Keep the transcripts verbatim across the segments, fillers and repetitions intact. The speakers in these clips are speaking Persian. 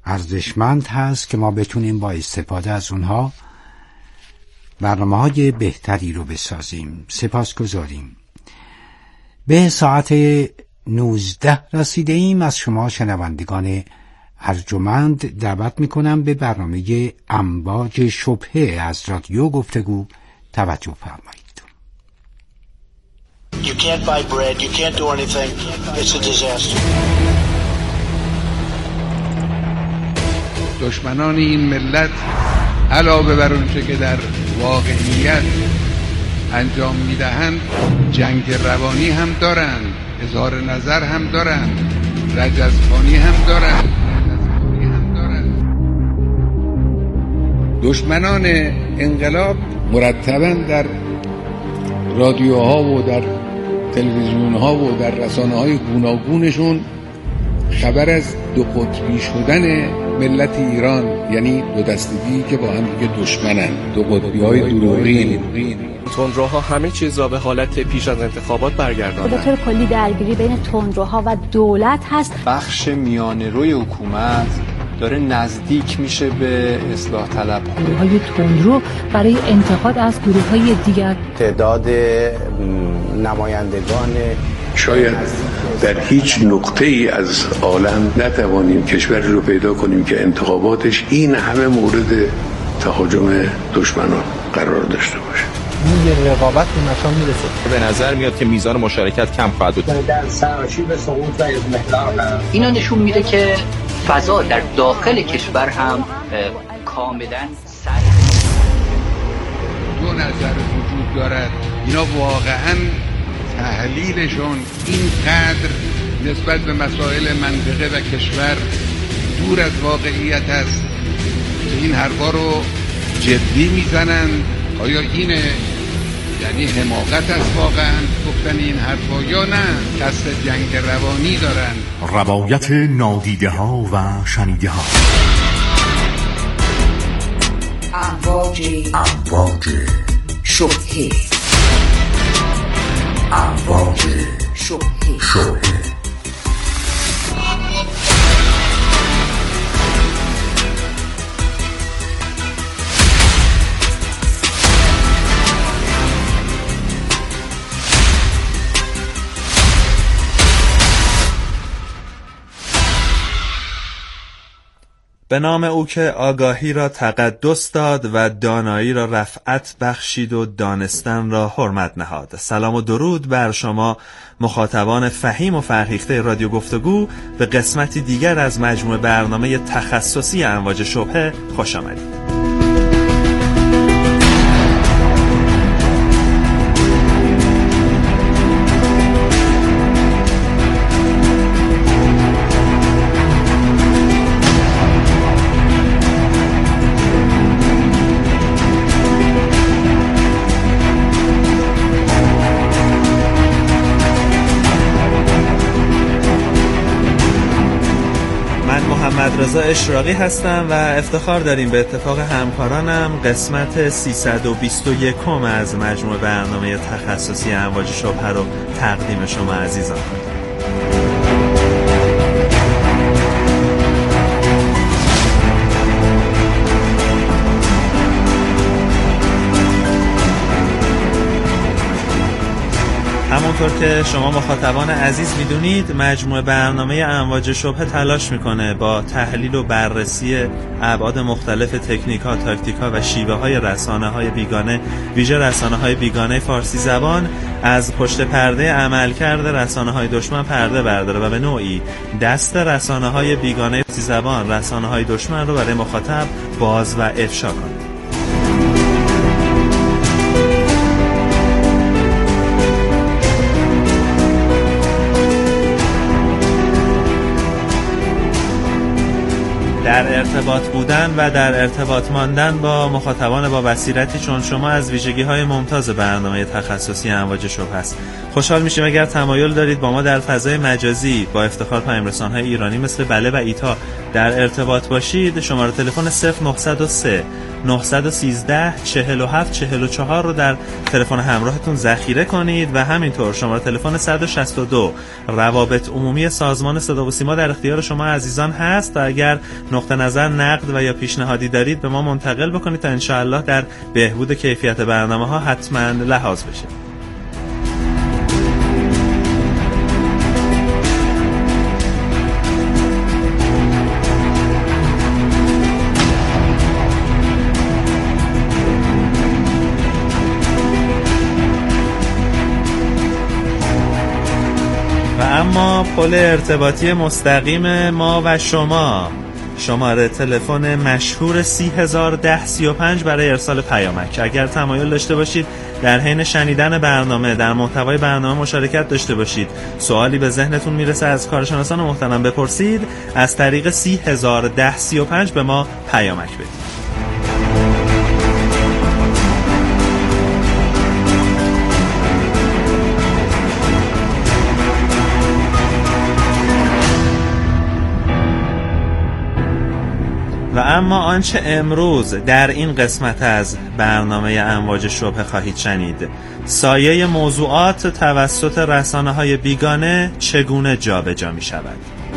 ارزشمند هست که ما بتونیم با استفاده از اونها برنامه‌های بهتری رو بسازیم. سپاسگزاریم. به ساعت نوزده رسیده ایم. از شما شنوندگان ارجمند دعوت میکنم به برنامه امواج شبهه از رادیو گفتگو توجه فرمایید. You can't buy bread, you can't do anything. It's a disaster. دشمنان این ملت علاوه بر اونچه که در واقعیت انجام میدهند جنگ روانی هم دارند، اظهار نظر هم دارند، رجزخوانی هم دارند. دشمنان انقلاب مرتباً در رادیوها و در تلویزیونها و در رسانه‌های گوناگونشون خبر از دو قطبی شدن ملت ایران، یعنی دو دستگی که با هم دیگه دشمنن، دو قطبی‌های دروغین. تندروها همه چیز را به حالت پیش از انتخابات برگرداندند. به طور کلی درگیری بین تندروها و دولت هست. بخش میانه روی حکومت داره نزدیک میشه به اصلاح طلب. گروه‌های تندرو برای انتقاد از گروه‌های دیگر. تعداد نمایندگان شاید در هیچ نقطه ای از عالم نتوانیم کشوری رو پیدا کنیم که انتخاباتش این همه مورد تهاجم دشمنان قرار داشته باشه. این رقابت به نشان میرسه. به نظر میاد که میزان مشارکت کم خواهد بود. در سراشیب سقوط و اضمحلال اینا نشون میده که فضا در داخل کشور هم کاملا سر دو نظر وجود دارد. اینا واقعا تحلیلشون اینقدر نسبت به مسائل منطقه و کشور دور از واقعیت است که این حرفا رو جدی میزنن. آیا اینه یعنی حماقت است واقعا گفتن این حرفا یا نه قصد جنگ روانی دارن؟ روایت نادیده ها و شنیده ها. امواج امواج شبهه امواج شبهه شبهه به نام او که آگاهی را تقدس داد و دانایی را رفعت بخشید و دانستن را حرمت نهاد. سلام و درود بر شما مخاطبان فهیم و فرهیخته رادیو گفتگو. به قسمتی دیگر از مجموعه برنامه تخصصی امواج شبهه خوش آمدید. محمد رضا اشراقی هستم و افتخار داریم به اتفاق همکارانم قسمت سیصد و بیست و یک از مجموعه برنامه تخصصی امواج شبهه رو تقدیم شما عزیزان کنیم. همونطور که شما مخاطبان عزیز میدونید مجموعه برنامه امواج شبهه تلاش میکنه با تحلیل و بررسی ابعاد مختلف تکنیک‌ها، تاکتیک‌ها و شیوه‌های رسانه‌های بیگانه، ویژه رسانه‌های بیگانه فارسی زبان، از پشت پرده عملکرد رسانه‌های دشمن پرده برداره و به نوعی دست رسانه‌های بیگانه فارسی زبان، رسانه‌های دشمن رو برای مخاطب باز و افشا کنه. در ارتباط بودن و در ارتباط ماندن با مخاطبان با بصیرتی چون شما از ویژگی‌های ممتاز برنامه تخصصی امواج شبهه است. خوشحال میشیم اگر تمایل دارید با ما در فضای مجازی با افتخار پیام‌رسان‌های ایرانی مثل بله و ایتا در ارتباط باشید. شماره تلفن صفر نه صفر سه نه یک سه چهل و هفت چهل و چهار رو در تلفن همراهتون ذخیره کنید و همینطور شماره تلفن صد و شصت و دو روابط عمومی سازمان صدا و سیما در اختیار شما عزیزان هست و اگر نقطه نظر، نقد و یا پیشنهادی دارید به ما منتقل بکنید تا انشاءالله در بهبود کیفیت برنامه ها حتما لحاظ بشه. اما پل ارتباطی مستقیم ما و شما، شماره تلفن مشهور سی هزار ده سی و پنج برای ارسال پیامک. اگر تمایل داشته باشید در حین شنیدن برنامه در محتوای برنامه مشارکت داشته باشید، سوالی به ذهنتون میرسه از کارشناسان محترم بپرسید، از طریق سی هزار ده سی و پنج به ما پیامک بدید. و اما آنچه امروز در این قسمت از برنامه امواج شبهه خواهید شنید، سایه موضوعات توسط رسانه‌های بیگانه چگونه جابجا می شود.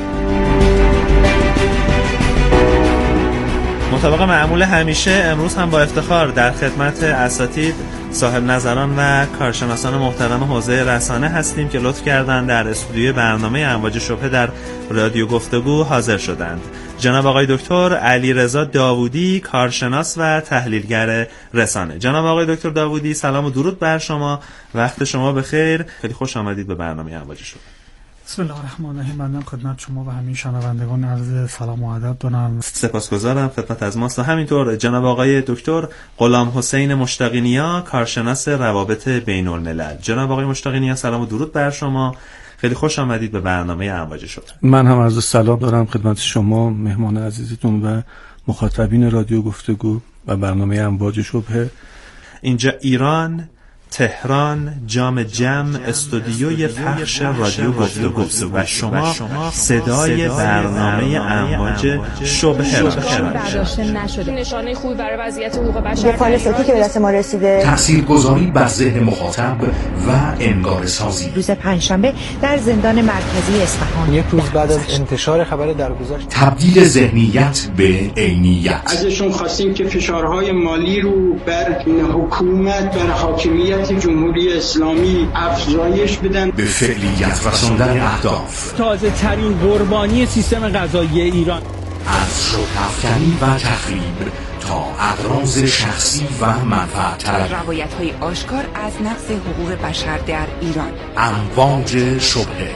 مطابق معمول همیشه امروز هم با افتخار در خدمت اساتید، صاحب نظران و کارشناسان محترم حوزه رسانه هستیم که لطف کردند در استودیوی برنامه امواج شبهه در رادیو گفتگو حاضر شدند. جناب آقای دکتر علیرضا داوودی، کارشناس و تحلیلگر رسانه. جناب آقای دکتر داوودی، سلام و درود بر شما، وقت شما بخیر، خیلی خوش آمدید به برنامه امواج شبهه. بسم الله الرحمن الرحیم. من خدمت شما و همه شنوندگان عرض سلام و ادب دارم. سپاسگزارم، خدمت از ماست. و همینطور جناب آقای دکتر غلام حسین مشتاقی نیا، کارشناس روابط بین الملل. جناب آقای مشتاقی نیا، سلام و درود بر شما، خیلی خوش آمدید به برنامه امواج شبهه. من هم عرض سلام دارم خدمت شما، مهمان عزیزتون و مخاطبین رادیو گفتگو و برنامه امواج شبهه. اینجا ایران، تهران، جام جم، استودیوی پخش رادیو گفتگو و شما صدای برنامه امواج شبهه را شنوید. نشانه خوبی برای وضعیت حقوق بشر مخالفتی که به دست ما رسیده، تاثیرگذاری بر ذهن مخاطب و انگار سازی. روز پنجشنبه در زندان مرکزی اصفهان، یک روز بعد از انتشار خبر درگذشت، تبدیل ذهنیت به عینیت. ازشون خواستیم که فشارهای مالی رو بر حکومت، بر حاکمیت جمهوری اسلامی افزایش بدن، به فعلیت رساندن اهداف. تازه ترین قربانی سیستم قضایی ایران، از شبه‌افکنی و تخریب تا اغراض شخصی و منفعت طلبی، روایت‌های آشکار از نقض حقوق بشر در ایران. امواج شبهه،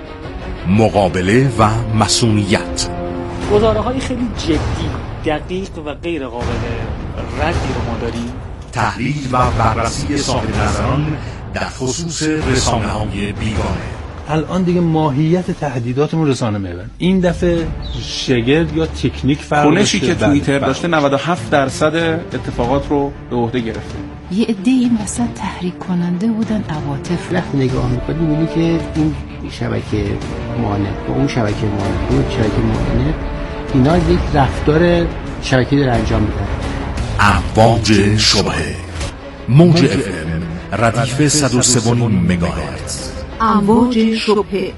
مقابله و مسئولیت. گزاره‌های خیلی جدی، دقیق و غیر قابل ردی رو ما داریم. تحلیل و بررسی صاحب نظران در خصوص رسانه‌های بیگانه. الان دیگه ماهیت تهدیداتمون رسانه محور. این دفعه شگرد یا تکنیک فرق کنشی که توییتر داشته نود و هفت درصد اتفاقات رو به عهده گرفته. یه عده این وسط تحریک کننده بودن عواطف. وقتی نگاه می‌کنی می‌بینی که این شبکه مانع با اون شبکه مانع اون شبکه مانع اینا یک رفتار شبکه‌ای داره انجام میدن. امواج شبهه، موج اف ام ردیف صد و سه و نیم مگاهرتز. امواج شبهه.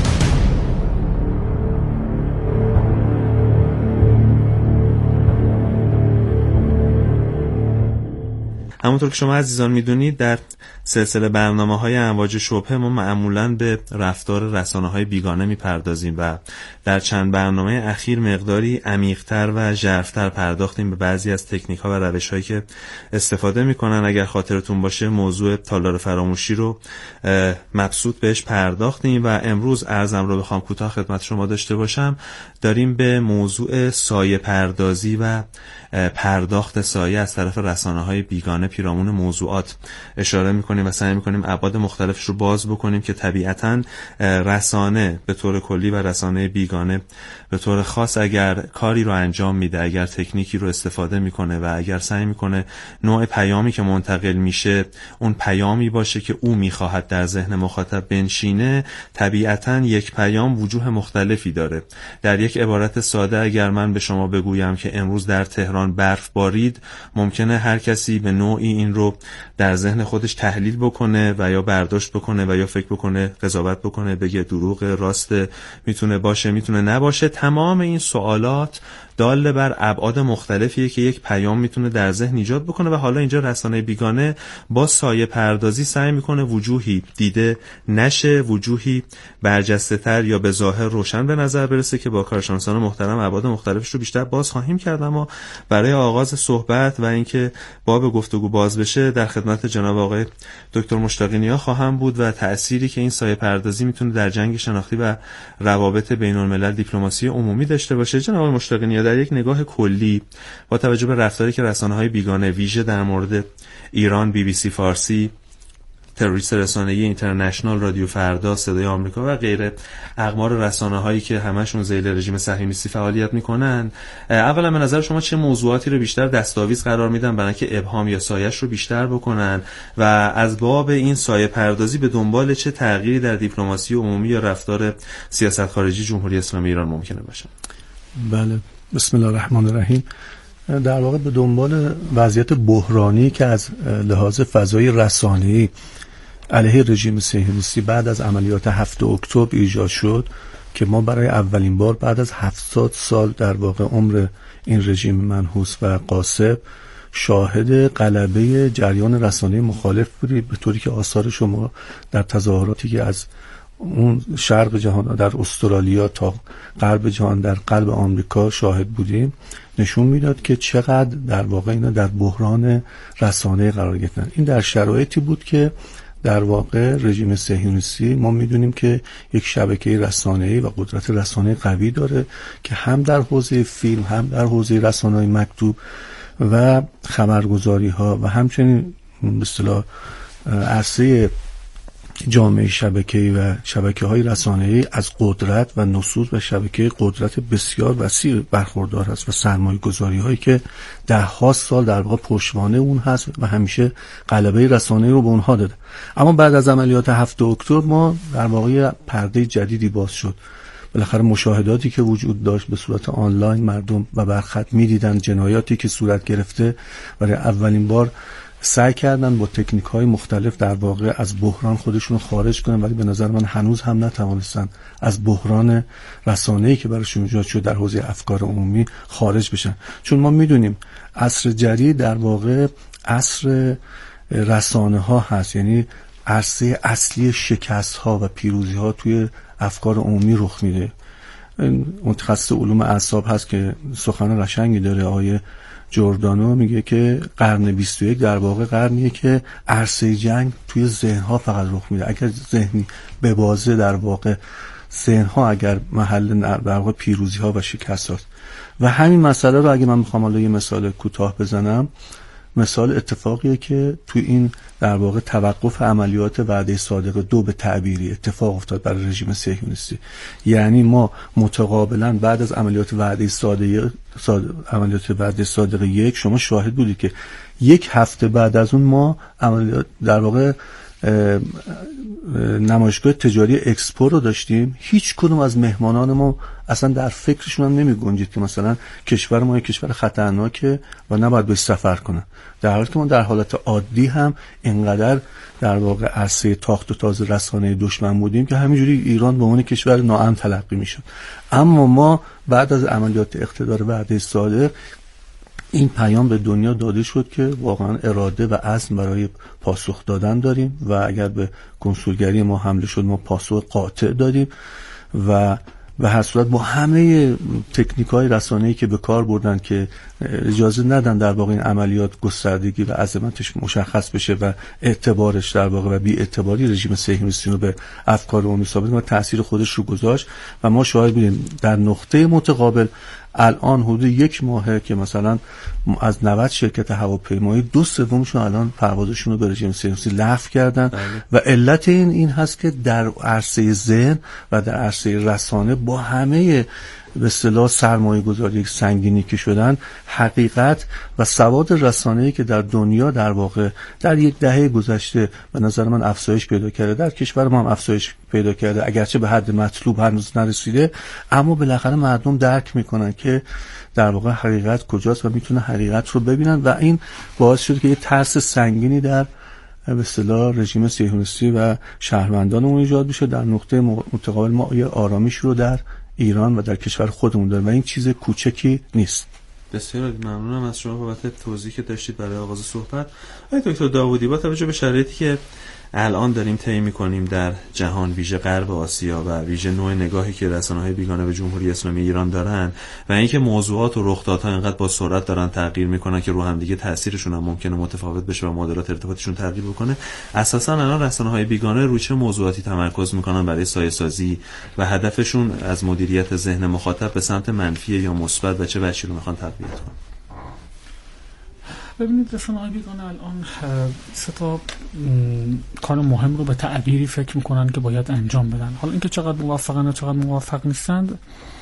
همونطور که شما عزیزان میدونید در سلسله برنامه‌های امواج شبهه ما معمولاً به رفتار رسانه‌های بیگانه میپردازیم و در چند برنامه اخیر مقداری عمیق‌تر و ژرف‌تر پرداختیم به بعضی از تکنیک‌ها و روش‌هایی که استفاده می‌کنن. اگر خاطرتون باشه موضوع تالار فراموشی رو مبسوط بهش پرداختیم و امروز عرضم رو بخوام کوتاه خدمت شما داشته باشم، داریم به موضوع سایه پردازی و پرداخت سایه از طرف رسانه‌های بیگانه پیرامون پیرامون موضوعات اشاره میکنیم و سعی میکنیم ابعاد مختلفش رو باز بکنیم که طبیعتاً رسانه به طور کلی و رسانه بیگانه به طور خاص اگر کاری رو انجام میده، اگر تکنیکی رو استفاده میکنه و اگر سعی میکنه نوع پیامی که منتقل میشه اون پیامی باشه که او میخواهد در ذهن مخاطب بنشینه، طبیعتاً یک پیام وجوه مختلفی داره. در یک عبارت ساده اگر من به شما بگویم که امروز در تهران برف بارید، ممکنه هر کسی به نوعی این رو در ذهن خودش تحلیل بکنه و یا برداشت بکنه و یا فکر بکنه، قضاوت بکنه، بگه دروغ، راست، میتونه باشه، میتونه نباشه. تمام این سوالات دال بر ابعاد مختلفیه که یک پیام میتونه در ذهن ایجاد بکنه و حالا اینجا رسانه بیگانه با سایه پردازی سعی میکنه وجوهی دیده نشه، وجوهی برجسته تر یا به ظاهر روشن به نظر برسه که با کارشناسان محترم ابعاد مختلفش رو بیشتر باز خواهیم کرد. اما برای آغاز صحبت و اینکه باب گفتگو باز بشه در خدمت جناب آقای دکتر مشتاقی نیا خواهم بود و تأثیری که این سایه پردازی میتونه در جنگ شناختی و روابط بین الملل دیپلماسی عمومی داشته باشه. جناب آقای مشتاقی نیا در یک نگاه کلی با توجه به رفتاری که رسانه‌های بیگانه ویژه در مورد ایران، بی بی سی فارسی، تروریست رسانه‌ای اینترنشنال، رادیو فردا، صدای آمریکا و غیره اقمار رسانه‌هایی که همشون ذیل رژیم صهیونیستی فعالیت میکنن، اولا به نظر شما چه موضوعاتی رو بیشتر دستاویز قرار میدن برای اینکه ابهام یا سایه‌اش رو بیشتر بکنن و از باب این سایه پردازی به دنبال چه تغییری در دیپلماسی عمومی یا رفتار سیاست خارجی جمهوری اسلامی ایران ممکنه باشه؟ بله، بسم الله الرحمن الرحیم. در واقع به دنبال وضعیت بحرانی که از لحاظ فضای رسانه‌ای علیه رژیم صهیونیستی بعد از عملیات هفتم اکتبر ایجاد شد که ما برای اولین بار بعد از هفتاد سال در واقع عمر این رژیم منحوس و غاصب شاهد غلبه جریان رسانه‌ای مخالف بودیم، به طوری که آثار شما در تظاهراتی که از اون شرق جهان در استرالیا تا غرب جهان در قلب آمریکا شاهد بودیم نشون میداد که چقدر در واقع اینا در بحران رسانه‌ای قرار گرفتن. این در شرایطی بود که در واقع رژیم صهیونیستی ما میدونیم که یک شبکه رسانه‌ای و قدرت رسانه‌ای قوی داره که هم در حوزه فیلم، هم در حوزه رسانه‌های مکتوب و خبرگزاری‌ها و همچنین به اصطلاح عرصه جامعه شبکه‌ای و شبکه‌های رسانه‌ای از قدرت و نفوذ و شبکه قدرت بسیار وسیع برخوردار است و سرمایه‌گذاری‌هایی که ده ها سال در واقع پشتوانه اون هست و همیشه غلبه رسانه‌ای رو به اونها داده. اما بعد از عملیات هفتم اکتبر ما در واقع پرده جدیدی باز شد. بالاخره مشاهداتی که وجود داشت به صورت آنلاین مردم و برخط می‌دیدن، جنایاتی که صورت گرفته، برای اولین بار سعی کردن با تکنیک‌های مختلف در واقع از بحران خودشون خارج کنن، ولی به نظر من هنوز هم نتوانستن از بحران رسانه‌ای که براشون ایجاد شد در حوزه افکار عمومی خارج بشن. چون ما میدونیم عصر جدید در واقع عصر رسانه‌ها هست، یعنی عرصه اصلی شکست‌ها و پیروزی‌ها توی افکار عمومی رخ میده. متخصص علوم اعصاب هست که سخن قشنگی داره، آیه جوردانو میگه که قرن بیست و یک در واقع قرنیه که عرصه جنگ توی ذهن‌ها فقط رخ میده. اگر ذهنی به بازه در واقع ذهن‌ها اگر محل در واقع پیروزی‌ها و شکست‌هاست. و همین مسئله رو اگه من میخوام حالا یه مثال کوتاه بزنم، مثال اتفاقیه که توی این در واقع توقف عملیات وعده صادق دو به تعبیری اتفاق افتاد برای رژیم صهیونیستی. یعنی ما متقابلا بعد از عملیات وعده صادق عملیات وعده صادق یک شما شاهد بودید که یک هفته بعد از اون ما عملیات در واقع نمایشگاه تجاری اکسپو رو داشتیم. هیچ کدوم از مهمانان ما اصلا در فکرشون هم نمی گنجید که مثلا کشور ما یک کشور خطرناکه و نباید بهش سفر کنن، در حالی که ما در حالت عادی هم اینقدر در واقع عرصه تاخت و تاز رسانه دشمن بودیم که همینجوری ایران به عنوان کشور ناامن تلقی میشد. اما ما بعد از عملیات اقتدار وعده صادق این پیام به دنیا داده شد که واقعا اراده و عزم برای پاسخ دادن داریم و اگر به کنسولگری ما حمله شد ما پاسخ قاطع دادیم و به هر صورت با همه تکنیک‌های رسانه‌ای که به کار بردن که اجازه ندن در واقع این عملیات گستردگی و عظمتش مشخص بشه و اعتبارش در واقع و بی اعتباری رژیم صهیونیستی رو به افکار عمومی ثابت کنه و تأثیر خودش رو گذاشت و ما شاهد بودیم در نقطه متقابل الان حدود یک ماهه که مثلا از نود شرکت هواپیمایی دو سومشون الان پروازشون رو به رژیم صهیونیستی لغو کردن بله. و علت این این هست که در عرصه ذهن و در عرصه رسانه با همه به اصطلاح سرمایه گذاری سنگینی که شدن، حقیقت و سواد رسانه‌ای که در دنیا در واقع در یک دهه گذشته به نظر من افزایش پیدا کرده، در کشور ما هم افزایش پیدا کرده، اگرچه به حد مطلوب هنوز نرسیده، اما بالاخره مردم درک میکنن که در واقع حقیقت کجاست و میتونه حقیقت رو ببینن و این باعث شده که یه ترس سنگینی در به اصطلاح رژیم صهیونیستی و شهروندانمون ایجاد بشه. در نقطه متقابل ما یه آرامش رو در ایران و در کشور خودمون داریم و این چیز کوچکی نیست. بسیار ممنونم از شما بابت توضیحی که داشتید برای آغاز صحبت. آقای دکتر داوودی، با توجه به شرایطی که الان داریم طی می‌کنیم در جهان، ویژه غرب آسیا و ویژه نوع نگاهی که رسانه‌های بیگانه به جمهوری اسلامی ایران دارن و اینکه موضوعات و رخدادها اینقدر با سرعت دارن تغییر میکنن که رو هم دیگه تاثیرشون هم ممکنه متفاوت بشه و معادلات ارتباطشون تغییر بکنه، اساساً الان رسانه‌های بیگانه رو چه موضوعاتی تمرکز میکنن برای سایه‌سازی و هدفشون از مدیریت ذهن مخاطب به سمت منفی یا مثبت و چه بچی رو میخوان تقویت کنن؟ ببینید رسانه‌های بیگانه الان سه تا کار مهم رو به تعبیری فکر میکنن که باید انجام بدن. حالا اینکه چقدر موفقن و چقدر موفق نیستند،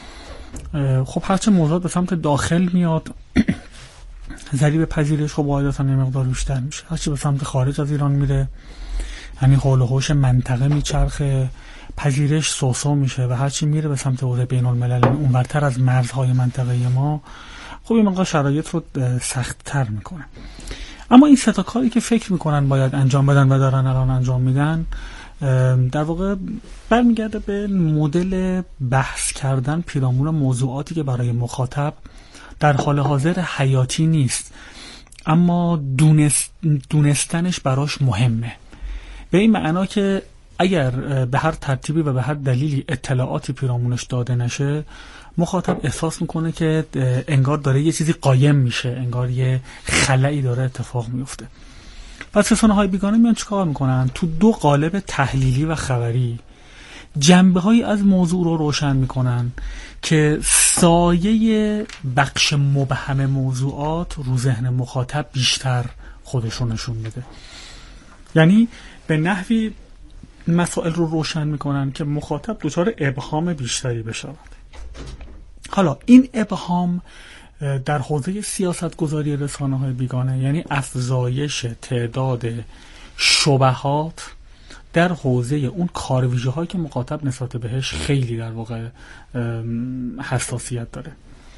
خب هرچه موضوع به سمت داخل میاد ضریب پذیرش خب قاعدتاً یه مقدار بیشتر میشه، هرچی به سمت خارج از ایران میره یعنی حول و حوش منطقه میچرخه، پذیرش سوسو میشه و هرچی میره به سمت حوزه بین الملل اونورتر از مرزهای منطقه ما، خب این مقدار شرایط رو سخت‌تر میکنه. اما این سه تا کاری که فکر میکنن باید انجام بدن و دارن الان انجام میدن، در واقع برمیگرده به مدل بحث کردن پیرامون موضوعاتی که برای مخاطب در حال حاضر حیاتی نیست اما دونست دونستنش براش مهمه، به این معنا که اگر به هر ترتیبی و به هر دلیلی اطلاعاتی پیرامونش داده نشه، مخاطب احساس میکنه که انگار داره یه چیزی قایم میشه، انگار یه خلایی داره اتفاق میفته. پس رسانه‌های بیگانه میان چیکار میکنن؟ تو دو قالب تحلیلی و خبری جنبه‌هایی از موضوع رو روشن میکنن که سایه بخش مبهم موضوعات رو ذهن مخاطب بیشتر خودشون نشون بده. یعنی به نحوی مسائل رو روشن میکنن که مخاطب دچار ابهام بیشتری بشود. حالا این ابهام در حوزه سیاست گذاری رسانه‌های بیگانه یعنی افزایش تعداد شبهات در حوزه اون کارویژه هایی که مخاطب نسبت بهش خیلی در واقع حساسیت داره.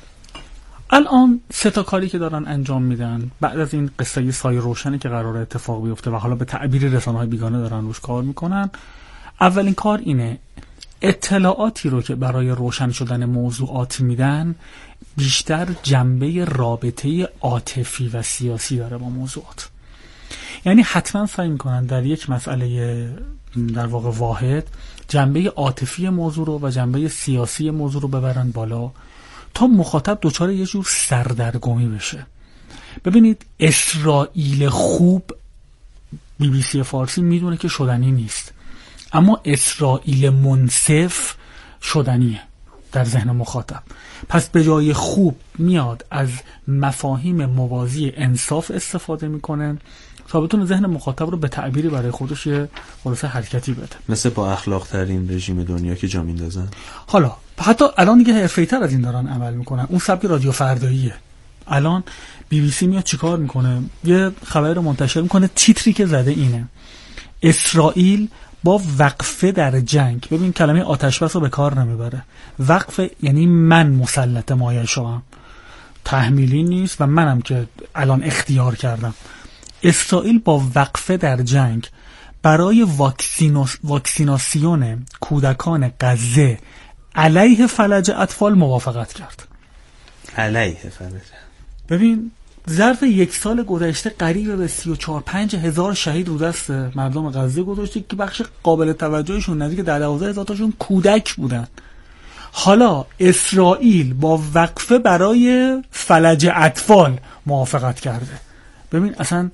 الان سه تا کاری که دارن انجام میدن بعد از این قصه سایه روشنی که قراره اتفاق بیفته و حالا به تعبیر رسانه‌های بیگانه دارن روش کار میکنن، اولین کار اینه اطلاعاتی رو که برای روشن شدن موضوعات میدن بیشتر جنبه رابطه عاطفی و سیاسی داره با موضوعات. یعنی حتما سعی میکنن در یک مسئله در واقع واحد جنبه عاطفی موضوع رو و جنبه سیاسی موضوع رو ببرن بالا تا مخاطب دچار یه جور سردرگمی بشه. ببینید اسرائیل خوب بی بی سی فارسی میدونه که شدنی نیست، اما اسرائیل منصف شدنیه در ذهن مخاطب. پس به جای خوب میاد از مفاهیم موازی انصاف استفاده میکنن تا بتونه ذهن مخاطب رو به تعبیری برای خودش یه خلاصه حرکتی بده، مثل با اخلاق ترین رژیم دنیا که جا میندازن. حالا حتی الان دیگه حرفه‌ای‌تر از این دارن عمل میکنن، اون سبک رادیو فرداییه. الان بی بی سی میاد چیکار میکنه؟ یه خبر رو منتشر میکنه، تیتری که زده اینه: اسرائیل با وقفه در جنگ. ببین کلمه آتش بس رو به کار نمیبره. وقفه یعنی من مسلط مایه شوم، تحمیلی نیست و منم که الان اختیار کردم. اسرائیل با وقفه در جنگ برای واکسینوس واکسیناسیون کودکان غزه علیه فلج اطفال موافقت کرد. علیه فلج. ببین ظرف یک سال گذشته قریب به سی و چهار پنج هزار شهید رو دست مردم غزه گذاشته که بخش قابل توجهشون نزدیک در دوازده هزار تاشون کودک بودن. حالا اسرائیل با وقفه برای فلج اطفال موافقت کرده. ببین اصلا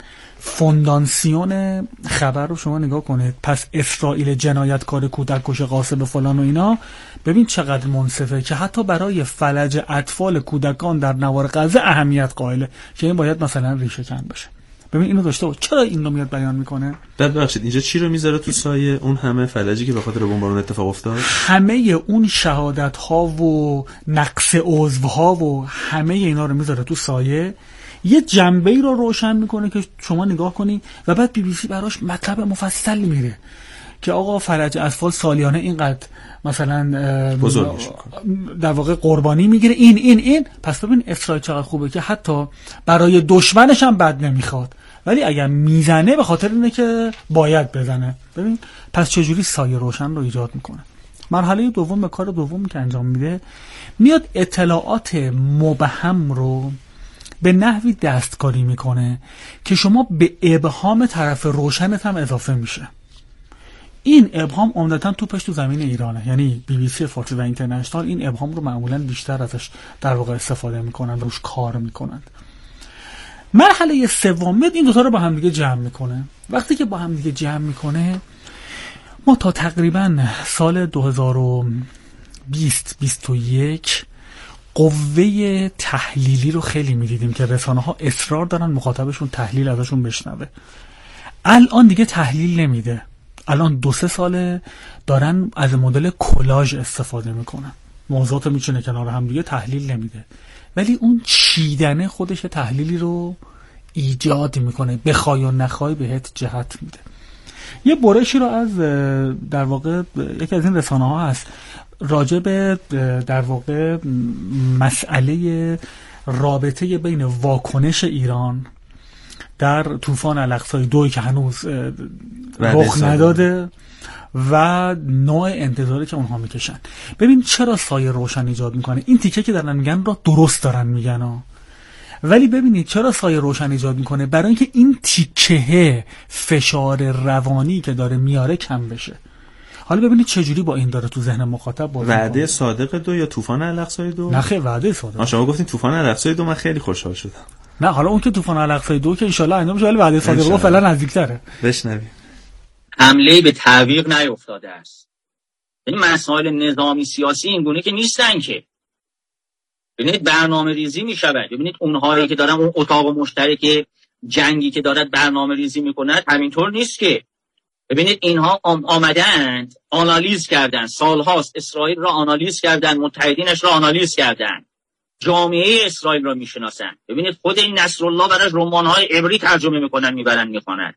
فونداسیون خبر رو شما نگاه کنید، پس اسرائیل جنایتکار، کودک کش، غاصب فلان و اینا، ببین چقدر منصفه که حتی برای فلج اطفال کودکان در نوار غزه اهمیت قائله که این باید مثلا ریشه کن بشه. ببین اینو داشته باش. چرا این رو میاد بیان میکنه؟ ببخشید اینجا چی رو میذاره تو سایه؟ اون همه فلجی که به خاطر بمبارون اتفاق افتاد، همه اون شهادت ها و نقص عضو ها و همه اینا رو میذاره تو سایه، یه جنبه‌ای رو روشن میکنه که شما نگاه کنی و بعد بی بی سی براش مطلب مفصل میره که آقا فلج اطفال سالیانه اینقدر مثلا در واقع قربانی میگیره، این این این پس ببین اسرائیل چقدر خوبه که حتی برای دشمنش هم بد نمیخواد، ولی اگر میزنه به خاطر اینه که باید بزنه. ببین پس چجوری سایه روشن رو ایجاد میکنه. مرحله دوم به کار دوم که انجام میده، میاد اطلاعات مبهم رو به نحوی دستکاری میکنه که شما به ابهام طرف روشنت هم اضافه میشه. این ابهام عمدتاً توپش تو زمین ایرانه، یعنی بی بی سی فارسی و اینترنشنال این ابهام رو معمولاً بیشتر ازش در واقع استفاده میکنن، روش کار میکنن. مرحله سوم این دوتا رو با هم دیگه جمع میکنه. وقتی که با هم دیگه جمع میکنه، ما تا تقریباً سال دو هزار و بیست بیست و یک قوه تحلیلی رو خیلی میدیدیم که رسانه ها اصرار دارن مخاطبشون تحلیل ازشون بشنوه. الان دیگه تحلیل نمیده. الان دو سه ساله دارن از مدل کلاژ استفاده میکنن، موضوعات میچینه کنار هم دیگه، تحلیل نمیده، ولی اون چیدنه خودش تحلیلی رو ایجاد میکنه، بخوای و نخوای بهت جهت میده. یه برشی رو از در واقع یکی از این رسانه ها هست راجع به در واقع مسئله رابطه بین واکنش ایران در طوفان الاقصی دوی که هنوز رخ نداده و نوع انتظاری که اونها میکشن. ببین چرا سایه روشن ایجاد میکنه. این تیکه که دارن میگن را درست دارن میگن ها. ولی ببینید چرا سایه روشن ایجاد میکنه؟ برای اینکه این تیکه فشار روانی که داره میاره کم بشه. حالا ببینید چجوری با این داره تو ذهن مخاطب بازی میکنه. وعده صادق دو یا طوفان الاقصی دو؟ نه خیلی وعده صادق. شما گفتین طوفان الاقصی دو، من خیلی خوشحال شدم. نه حالا اون که طوفان الاقصی دو که ان شاء الله انجام میشه، ولی وعده صادق رو فعلا نزدیک‌تره. بشنویم. حمله به تعویق نیفتاده است. این مسائل نظامی سیاسی این گونه که نیستن که. ببینید برنامه ریزی میشود. ببینید اونهایی که دارن اون اتاق مشترک جنگی که دارد برنامه ریزی میکنند همینطور نیست که. ببینید اینها آمدند آنالیز کردن، سالهاست اسرائیل را آنالیز کردن، متحدینش را آنالیز کردن، جامعه اسرائیل را میشناسن. ببینید خود این نصرالله براش رمان‌های عبری ترجمه میکنن، میبرن میخوانن.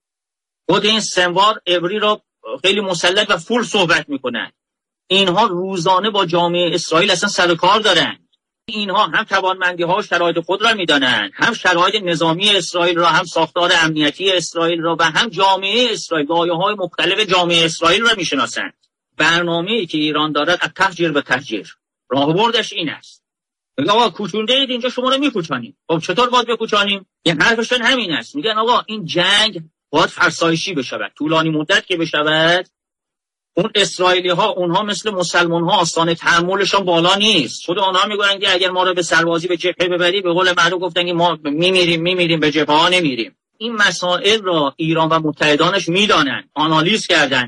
خود این سنوار عبری را خیلی مسلط و فول صحبت میکنن. اینها روزانه با جامعه اسرائیل اصلا سر کار دارن. اینها هم توانمندی ها و شرایط خود را میدانند، هم شرایط نظامی اسرائیل را، هم ساختار امنیتی اسرائیل را و هم جامعه اسرائیل، لایه‌های مختلف جامعه اسرائیل را میشناسند. برنامه‌ای که ایران دارد از تهجیر به تهجیر، راهبردش این است. میگن آقا کوچونده اید اینجا شما رو میکوچانیم. خب چطور باید بکوچانیم؟ یه حرفشون همین است. میگن آقا این جنگ باید فرسایشی بشود، طولانی مدت که بشود. اون اسرائیلی ها اونها مثل مسلمان ها آستانه تحملشون بالا نیست. خود آنها میگن که اگر ما رو به سربازی به جبهه ببری، به قول معروف گفتن که ما میمیریم میمیریم به جبهه ها نمیریم. این مسائل را ایران و متحدانش میدانن، آنالیز کردن،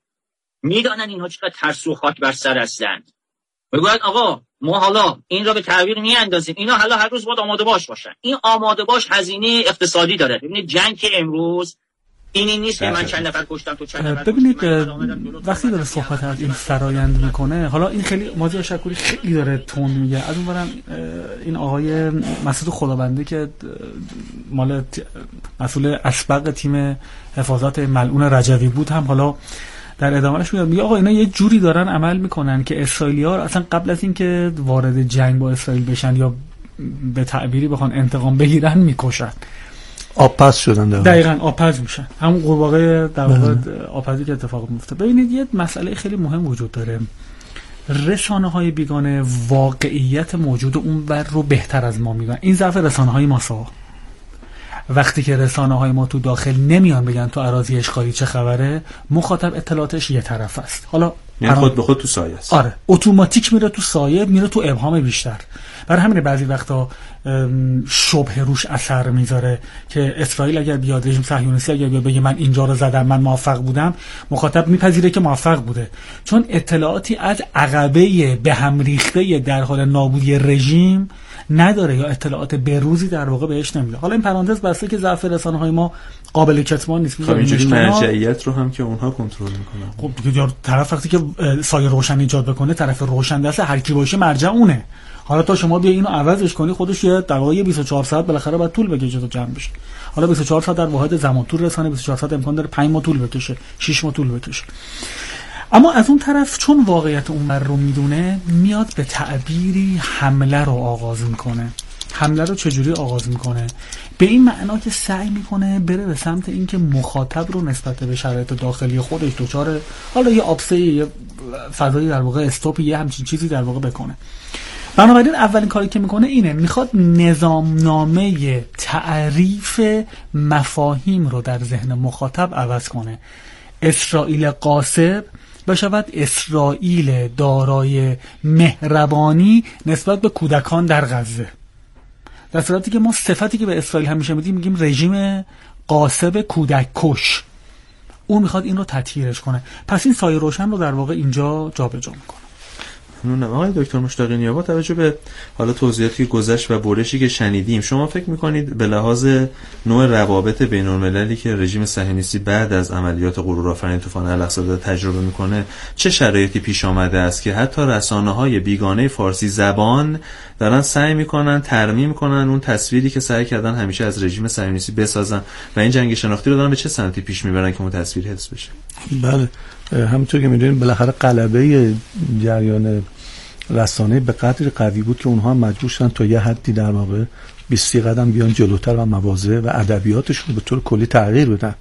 میدانن اینها چقدر ترسو خاک بر سر هستند. میگن آقا ما حالا این را به تعویق میاندازیم، اینا حالا هر روز باید آماده باش باشن. این آماده باش هزینه اقتصادی داره. ببینید جنگ که امروز اینی نیست که من چند نفر کشتم تو چند نفر. ببینید وقتی داره صحبت از این فرایند میکنه، حالا این خیلی ماجرا شکوری خیلی داره تند میگه. از اونورم این آقای مسعود خدابنده که مال مسئول اسبق تیم حفاظت ملعون رجوی بود هم حالا در ادامهش میاد میگه آقا اینا یه جوری دارن عمل میکنن که اسرائیلی‌ها اصلا قبل از اینکه وارد جنگ با اسرائیل بشن یا به تعبیری بخوان انتقام بگیرن میکشن. آبپز شدن در دقیقاً آبپز میشن، همون قورباغه در واقع آبپزی که اتفاق میفته. ببینید یه مسئله خیلی مهم وجود داره. رسانه‌های بیگانه واقعیت موجود اون ور رو بهتر از ما میگن. این ضعف رسانه‌های ماسا. وقتی که رسانه‌های ما تو داخل نمیان بگن تو اراضی اشغالی چه خبره، مخاطب اطلاعاتش یه طرف است. حالا یعنی خود به خود تو سایه است. آره اتوماتیک میره تو سایه، میره تو ابهام بیشتر. برای همین بعضی وقتا شبه روش اثر میذاره که اسرائیل اگر بیاد، رژیم صهیونیستی اگر بیاد بگه من اینجا رو زدم، من موفق بودم، مخاطب میپذیره که موفق بوده، چون اطلاعاتی از عقبه به هم ریخته در حال نابودی رژیم نداره یا اطلاعات بروزی در واقع بهش نمیده. حالا این پرانتز بسته که ضعف رسانه‌های ما قابل کتمان نیست. خب اینجوری مرجعیت رو هم که اونها کنترل میکنن. خب دیگه طرف وقتی که سایه روشن ایجاد بکنه، طرف روشن دست هر کی باشه مرجع اونه. حالا تا شما بیا اینو عوضش کنی، خودش یه در واقع بیست و چهار ساعت بالاخره باید طول بکشه تا جمع بشه. حالا بیست و چهار ساعت در واحد زمان طول رسانه، بیست و چهار ساعت امکان داره پنج ماه طول بکشه، شش ماه طول بکشه. اما از اون طرف چون واقعیت اون رو میدونه، میاد به تعبیری حمله رو آغاز میکنه. حمله رو چجوری آغاز میکنه؟ به این معنا که سعی میکنه بره به سمت اینکه مخاطب رو نسبت به شرایط داخلی خودش دچار حالا یه آبسه، یه فضایی در واقع استاپ، یه همچین چیزی در واقع بکنه. بنابراین اولین کاری که میکنه اینه، میخواد نظامنامه تعریف مفاهیم رو در ذهن مخاطب عوض کنه. اسرائیل غاصب بشود اسرائیل دارای مهربانی نسبت به کودکان در غزه، در صورتی که ما صفتی که به اسرائیل همیشه میدیم میگیم رژیم غاصب کودک کش. اون میخواد این رو تطهیرش کنه. پس این سایه روشن رو در واقع اینجا جابجا میکنه. ممنونم آقای دکتر مشتاقی نیا. با توجه به حالا توضیحاتی که گذشت و برشی که شنیدیم، شما فکر میکنید به لحاظ نوع روابط بین المللی که رژیم صهیونیستی بعد از عملیات غرورآفرینی طوفان الاقصی داره تجربه میکنه، چه شرایطی پیش آمده است که حتی رسانه‌های بیگانه فارسی زبان دارن سعی میکنن ترمیم کنن اون تصویری که سعی کردن همیشه از رژیم صهیونیستی بسازن و این جنگ شناختی رو دارن به چه سمتی پیش میبرن که اون تصویر حفظ بشه؟ بله، همونطور که میدونید بالاخره غلبه جریان رسانه به قدری قوی بود که اونها هم مجبور شدن تا یه حدی در واقع بیست قدم بیان جلوتر و مواضع و ادبیاتشون به طور کلی تغییر بدن،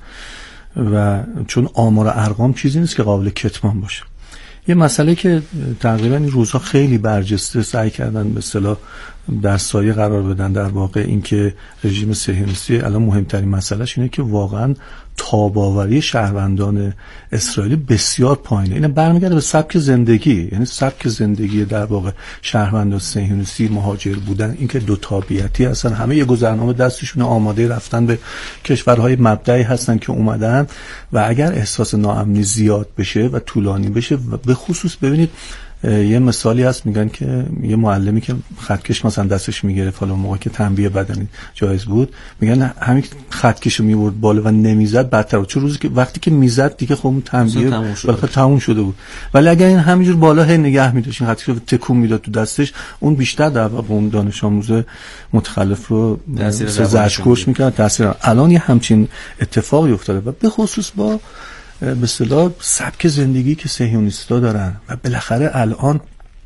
و چون آمار و ارقام چیزی نیست که قابل کتمان باشه. یه مسئله که تقریبا این روزها خیلی برجسته سعی کردن به اصطلاح در سایه قرار بدن، در واقع اینکه رژیم صهیونیستی الان مهمترین مسئلهش اینه که واقعا تاباوری شهروندان اسرائیلی بسیار پایینه. این برمیگرده به سبک زندگی، یعنی سبک زندگی در واقع شهروندان صهیونیستی مهاجر بودن، اینکه دو تابعیتی هستن، همه یه گذرنامه دستشون آماده رفتن به کشورهای مبدئی هستن که اومدن، و اگر احساس ناامنی زیاد بشه و طولانی بشه، و به خصوص ببینید یه مثالی هست، میگن که یه معلمی که خطکش مثلا دستش میگرفت، حالا موقع که تنبیه بدنی جایز بود، میگن همین خطکشو میورد بالا و نمیزد بدتر بود، چون روزی که وقتی که میزد دیگه خب اون تنبیه بالاخره تموم شده بود. ولی اگر این همینجور بالا هی نگه می‌داشت، این خطکشو تکون میداد تو دستش، اون بیشتر در واقع اون دانش آموز متخلف رو زجرکش میکرد، تاثیر. الان یه همچین اتفاقی افتاده و به خصوص با به اصطلاح سبک زندگی که صهیونیست‌ها دارن و بالاخره الان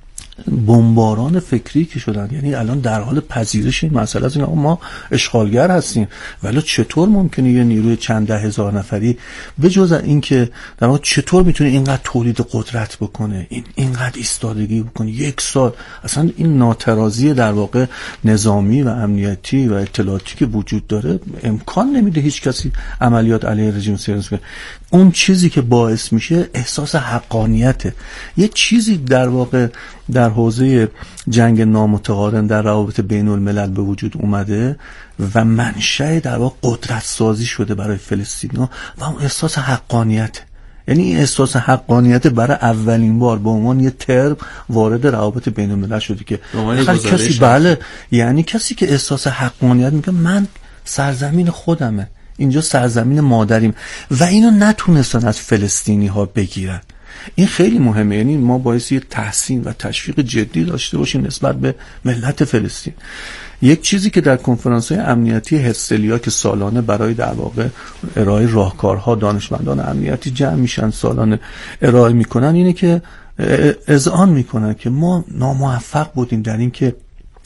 بمباران فکری که شدن، یعنی الان در حال پذیرش این مسئله است. ما اشغالگر هستیم، ولی چطور ممکنه یه نیروی چند ده هزار نفری به جز این که در واقع چطور میتونه اینقدر تولید قدرت بکنه، این اینقدر ایستادگی بکنه یک سال؟ اصلا این ناترازی در واقع نظامی و امنیتی و اطلاعاتی که وجود داره امکان نمیده هیچ کسی عملیات علیه رژیم صهیونیستی. اون چیزی که باعث میشه احساس حقانیته. یه چیزی در واقع در حوزه جنگ نامتقارن در روابط بین الملل به وجود اومده و منشأ در واقع قدرت سازی شده برای فلسطینی‌ها و اون احساس حقانیت. یعنی این احساس حقانیت برای اولین بار به عنوان یه ترم وارد روابط بین الملل شده که کسی بله یعنی کسی که احساس حقانیت میگه من سرزمین خودمه، اینجا سرزمین مادریم، و اینو نتونستن از فلسطینی ها بگیرن. این خیلی مهمه. یعنی ما باعث یه تحسین و تشویق جدی داشته باشیم نسبت به ملت فلسطین. یک چیزی که در کنفرانس‌های امنیتی هرتزلیا که سالانه برای در واقع ارائه راهکارها دانشمندان امنیتی جمع میشن سالانه ارائه میکنن، اینه که اذعان میکنن که ما ناموفق بودیم در این که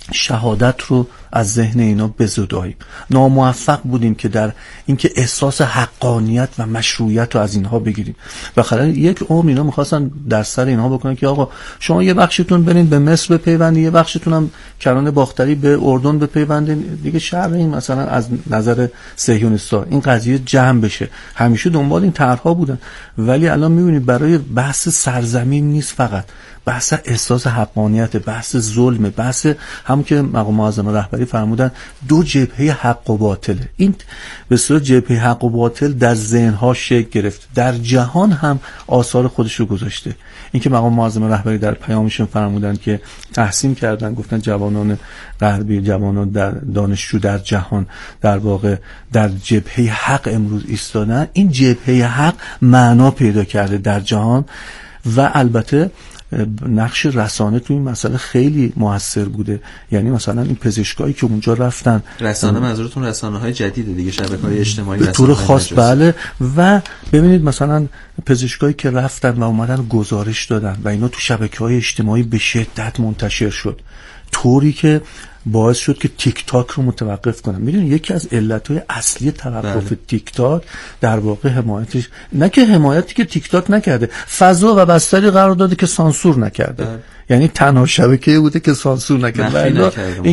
شهادت رو از ذهن اینا بزداییم. ناموفق بودیم که در اینکه احساس حقانیت و مشروعیت رو از اینها بگیریم. بخاطر یک عمر اینا می‌خواستن در سر اینها بکنن که آقا شما یه بخشتون برین به مصر بپیوندین، یه بخشتون هم کرانه باختری به اردن بپیوندین، دیگه شهر این مثلا از نظر صهیونیست‌ها این قضیه جمع بشه. همیشه دنبال این طرح‌ها بودن، ولی الان می‌بینید برای بحث سرزمین نیست، فقط بحث احساس حقانیت، بحث ظلم، بحث هم که مقام معظم رهبری فرمودن دو جبهه حق و باطله. این به صورت جبهه حق و باطل در ذهن‌ها شکل گرفت، در جهان هم آثار خودش رو گذاشته. این که مقام معظم رهبری در پیامشون فرمودن که تحسین کردن، گفتن جوانان غربی، جوانان در دانشجو در جهان در واقع در جبهه حق امروز ایستادن. این جبهه حق معنا پیدا کرده در جهان و البته نقش رسانه تو این مسئله خیلی موثر بوده. یعنی مثلا این پزشکایی که اونجا رفتن، رسانه منظورتون رسانه‌های جدیده دیگه، شبکه‌های اجتماعی به طور خاص بله، و ببینید مثلا پزشکایی که رفتن و اومدن گزارش دادن و اینا تو شبکه‌های اجتماعی به شدت منتشر شد، طوری که باعث شد که تیک تاک رو متوقف کنن. میدونید یکی از علتهای اصلی توقف بله. تیک تاک در واقع حمایتش، نه که حمایتی که تیک تاک نکرده، فضا و بستری قرار داده که سانسور نکرده. بله. یعنی تنها شبکه‌ای بوده که سانسور نکرده.